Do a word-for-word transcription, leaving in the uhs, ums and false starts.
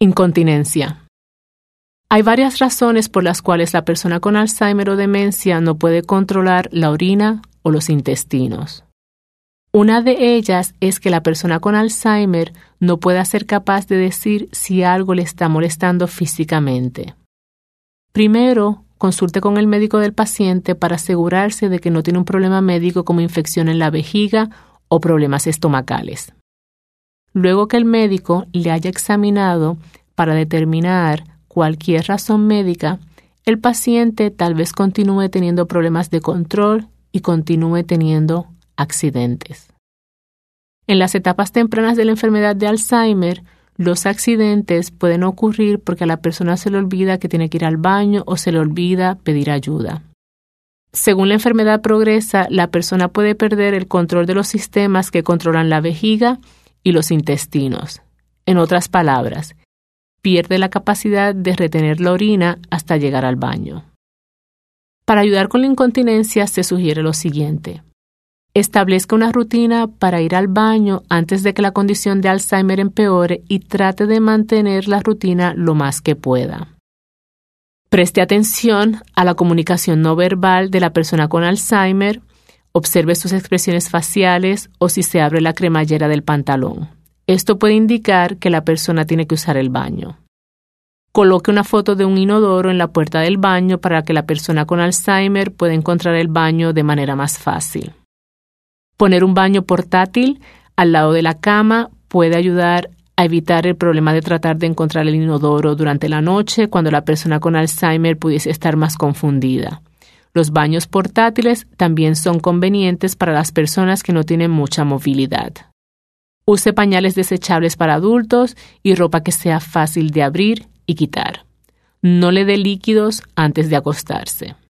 Incontinencia. Hay varias razones por las cuales la persona con Alzheimer o demencia no puede controlar la orina o los intestinos. Una de ellas es que la persona con Alzheimer no pueda ser capaz de decir si algo le está molestando físicamente. Primero, consulte con el médico del paciente para asegurarse de que no tiene un problema médico como infección en la vejiga o problemas estomacales. Luego que el médico le haya examinado para determinar cualquier razón médica, el paciente tal vez continúe teniendo problemas de control y continúe teniendo accidentes. En las etapas tempranas de la enfermedad de Alzheimer, los accidentes pueden ocurrir porque a la persona se le olvida que tiene que ir al baño o se le olvida pedir ayuda. Según la enfermedad progresa, la persona puede perder el control de los sistemas que controlan la vejiga y los intestinos. En otras palabras, pierde la capacidad de retener la orina hasta llegar al baño. Para ayudar con la incontinencia se sugiere lo siguiente. Establezca una rutina para ir al baño antes de que la condición de Alzheimer empeore y trate de mantener la rutina lo más que pueda. Preste atención a la comunicación no verbal de la persona con Alzheimer, observe sus expresiones faciales o si se abre la cremallera del pantalón. Esto puede indicar que la persona tiene que usar el baño. Coloque una foto de un inodoro en la puerta del baño para que la persona con Alzheimer pueda encontrar el baño de manera más fácil. Poner un baño portátil al lado de la cama puede ayudar a evitar el problema de tratar de encontrar el inodoro durante la noche cuando la persona con Alzheimer pudiese estar más confundida. Los baños portátiles también son convenientes para las personas que no tienen mucha movilidad. Use pañales desechables para adultos y ropa que sea fácil de abrir y quitar. No le dé líquidos antes de acostarse.